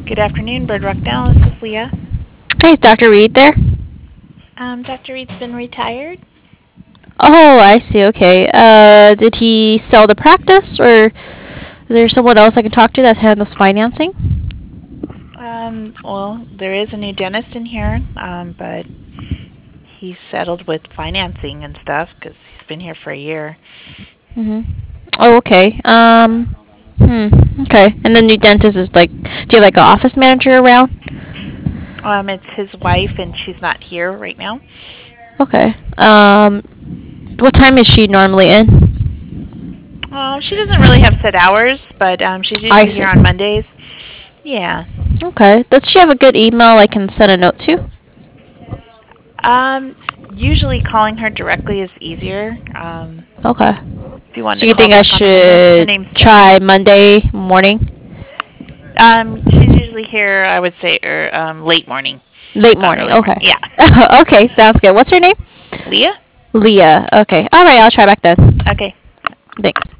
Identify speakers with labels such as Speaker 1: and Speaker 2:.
Speaker 1: Good afternoon, Bird Rock Dallas. This is Leah.
Speaker 2: Hey, is Dr. Reed there?
Speaker 1: Dr. Reed's been retired.
Speaker 2: Oh, I see. Okay. Did he sell the practice, or is there someone else I can talk to that handles financing?
Speaker 1: Well, there is a new dentist in here, but he's settled with financing and stuff because he's been here for a year.
Speaker 2: Oh, okay. Okay. And the new dentist is like, do you have like an office manager around?
Speaker 1: It's his wife, and she's not here right now.
Speaker 2: Okay. What time is she normally in?
Speaker 1: She doesn't really have set hours, but she's
Speaker 2: I
Speaker 1: usually
Speaker 2: see.
Speaker 1: here on Mondays. Yeah.
Speaker 2: Okay. Does she have a good email I can send a note to?
Speaker 1: Usually calling her directly is easier.
Speaker 2: Okay.
Speaker 1: If you wanted
Speaker 2: So
Speaker 1: to
Speaker 2: you
Speaker 1: call
Speaker 2: think I
Speaker 1: back on her
Speaker 2: should
Speaker 1: name's Stephanie.
Speaker 2: try Monday morning?
Speaker 1: She's usually here, I would say, late morning,
Speaker 2: Late
Speaker 1: not
Speaker 2: morning.
Speaker 1: early morning.
Speaker 2: Okay.
Speaker 1: Yeah.
Speaker 2: Okay. Sounds good. What's her name?
Speaker 1: Leah?
Speaker 2: Leah. Okay. All right. I'll try back then.
Speaker 1: Okay.
Speaker 2: Thanks.